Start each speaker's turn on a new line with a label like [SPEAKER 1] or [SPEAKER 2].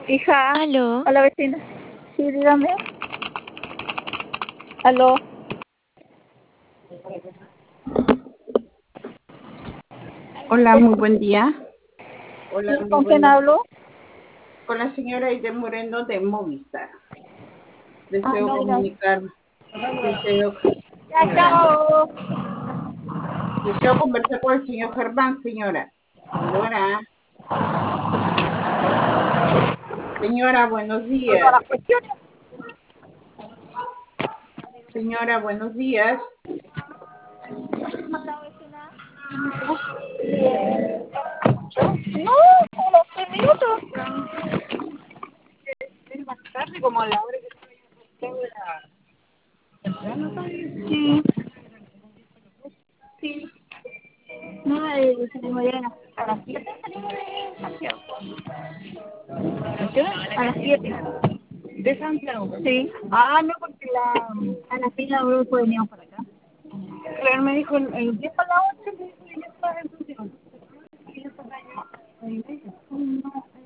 [SPEAKER 1] Hija,
[SPEAKER 2] Aló,
[SPEAKER 1] hola vecina. Sí, dígame. Aló.
[SPEAKER 3] Hola, muy buen día.
[SPEAKER 1] Sí,
[SPEAKER 3] Hola, muy
[SPEAKER 1] ¿con quién
[SPEAKER 3] buenos días.
[SPEAKER 1] hablo?
[SPEAKER 3] Con la señora Aide Moreno de Movistar.
[SPEAKER 1] Ah,
[SPEAKER 3] Deseo
[SPEAKER 1] no, gracias.
[SPEAKER 3] comunicar, deseo,
[SPEAKER 1] Ya,
[SPEAKER 3] ya.
[SPEAKER 1] chao.
[SPEAKER 3] Deseo conversar con el señor Germán, señora. Señora, señora, buenos
[SPEAKER 1] Por todas
[SPEAKER 3] días.
[SPEAKER 1] las cuestiones.
[SPEAKER 3] Señora, buenos días.
[SPEAKER 1] La vecina. No, como 3 minutos. Es más tarde, como a la hora que estoy Sí, sí. No, salimos ya a las 7 salimos de Santiago. ¿A qué hora? A las 7. ¿De Santiago? Sí. Ah, no, porque a la fila luego veníamos para acá. Claro, me dijo el 10 para la 8, me dijo que ya estaba en Santiago. Y yo estaba allá.